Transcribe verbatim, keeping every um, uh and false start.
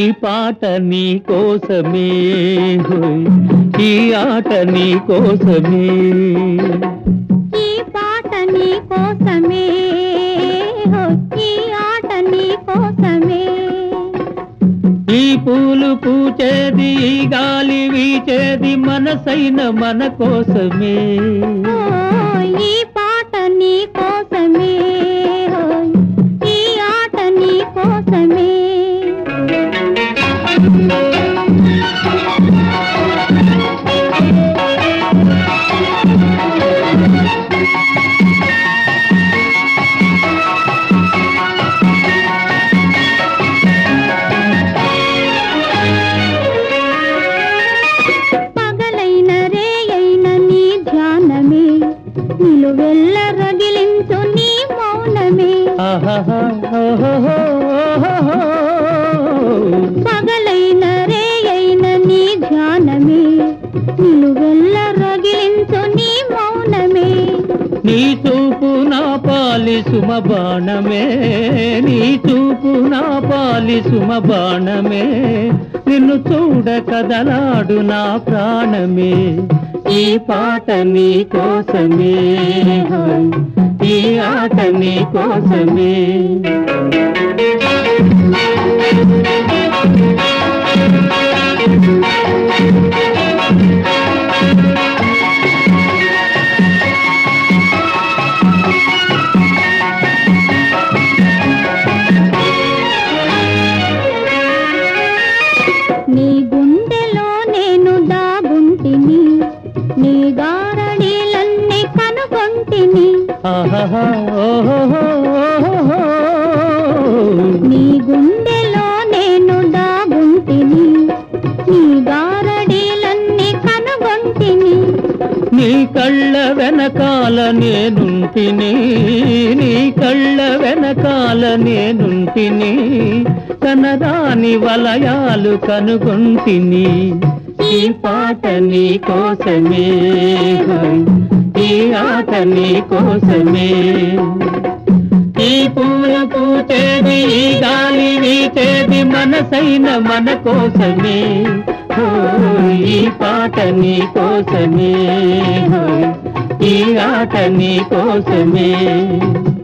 పాట నీ కోసమే హోయ్ ఈ ఆట నీ కోసమే ఈ పాట నీ కోసమే హోయ్ ఈ ఆట నీ కోసమే ఈ పూలు పూచేది ఈ గాలి వీచేది మనసైన మన కోసమే ఈ పాట నీ కోసమే హోయ్ ఈ ఆట నీ కోసమే పగలైన రేయైన నీ ధ్యానమే నిలువెల్ల రగిలించు నీ మౌనమే పగలైన రేయైన నీ ధ్యానమే నిలువెల్ల రగిలించు నీ మౌనమే నీ చూపు నా పాలి సుమ బాణమే నీ చూపు నా పాలి సుమ బాణమే నిన్ను చూడ కదలాడు నా ప్రాణమే ఈ పాట నీ కోసమే ఈ ఆట నీ కోసమే నీ గుండెలో నేను దాగుంటిని నీ గారడీలన్నీ కనుగొంటిని నీ గుండెలో నేను దాగుంటిని నీ గారడీలన్నీ కనుగొంటిని నీ కళ్ళ వెనకాల నేనుంటిని నీ కళ్ళ వెనకాల నేనుంటిని కనరాని వలయాలు కనుగొంటిని ఈ పాట నీ కోసమే ఈ ఆట నీ కోసమే ఈ పూల పూచేది ఈ గాలి వీచేది మనసైన మన కోసమే ఈ పాట నీ కోసమే ఈ ఆట నీ కోసమే